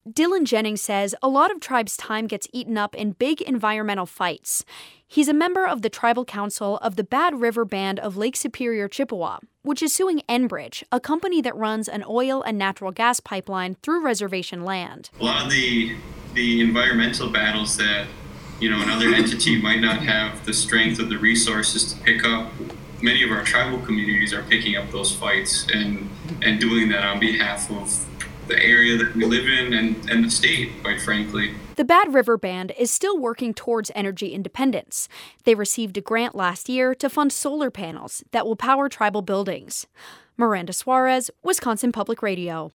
Dylan Jennings says a lot of tribes' time gets eaten up in big environmental fights. He's a member of the tribal council of the Bad River Band of Lake Superior, Chippewa, which is suing Enbridge, a company that runs an oil and natural gas pipeline through reservation land. A lot of the environmental battles that, another entity might not have the strength or the resources to pick up, many of our tribal communities are picking up those fights and doing that on behalf of the area that we live in and the state, quite frankly. The Bad River Band is still working towards energy independence. They received a grant last year to fund solar panels that will power tribal buildings. Miranda Suarez, Wisconsin Public Radio.